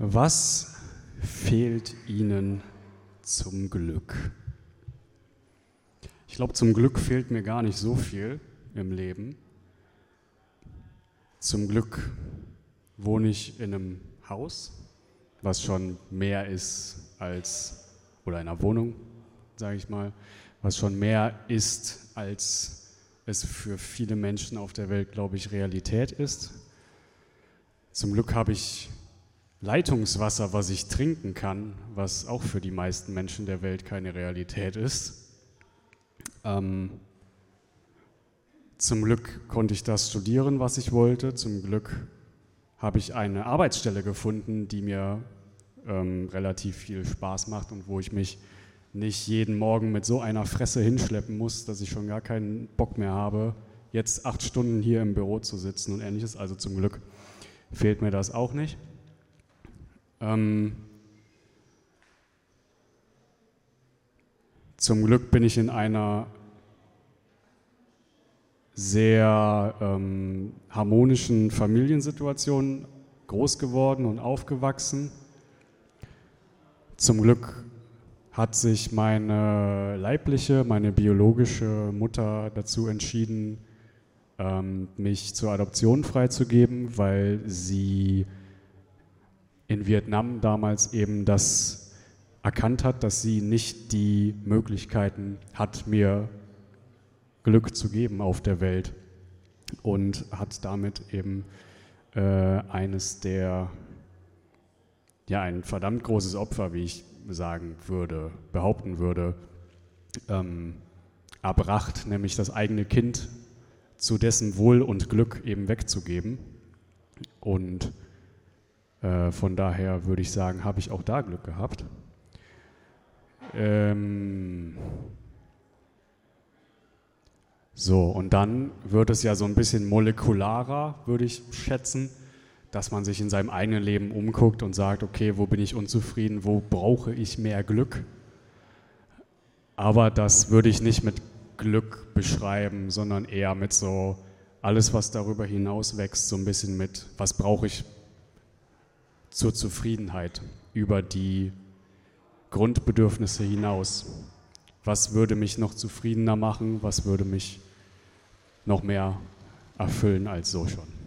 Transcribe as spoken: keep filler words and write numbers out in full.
Was fehlt Ihnen zum Glück? Ich glaube, zum Glück fehlt mir gar nicht so viel im Leben. Zum Glück wohne ich in einem Haus, was schon mehr ist als, oder in einer Wohnung, sage ich mal, was schon mehr ist, als es für viele Menschen auf der Welt, glaube ich, Realität ist. Zum Glück habe ich Leitungswasser, was ich trinken kann, was auch für die meisten Menschen der Welt keine Realität ist. Ähm, zum Glück konnte ich das studieren, was ich wollte. Zum Glück habe ich eine Arbeitsstelle gefunden, die mir ähm, relativ viel Spaß macht und wo ich mich nicht jeden Morgen mit so einer Fresse hinschleppen muss, dass ich schon gar keinen Bock mehr habe, jetzt acht Stunden hier im Büro zu sitzen und ähnliches. Also zum Glück fehlt mir das auch nicht. Ähm, zum Glück bin ich in einer sehr ähm, harmonischen Familiensituation groß geworden und aufgewachsen. Zum Glück hat sich meine leibliche, meine biologische Mutter dazu entschieden, ähm, mich zur Adoption freizugeben, weil sie in Vietnam damals eben das erkannt hat, dass sie nicht die Möglichkeiten hat, mir Glück zu geben auf der Welt, und hat damit eben äh, eines der, ja, ein verdammt großes Opfer, wie ich sagen würde, behaupten würde, ähm, erbracht, nämlich das eigene Kind zu dessen Wohl und Glück eben wegzugeben. Und äh, von daher würde ich sagen, habe ich auch da Glück gehabt. Ähm So, und dann wird es ja so ein bisschen molekularer, würde ich schätzen, dass man sich in seinem eigenen Leben umguckt und sagt, okay, wo bin ich unzufrieden, wo brauche ich mehr Glück? Aber das würde ich nicht mit Glück beschreiben, sondern eher mit so alles, was darüber hinaus wächst, so ein bisschen mit, was brauche ich zur Zufriedenheit über die Grundbedürfnisse hinaus. Was würde mich noch zufriedener machen? Was würde mich noch mehr erfüllen als so schon?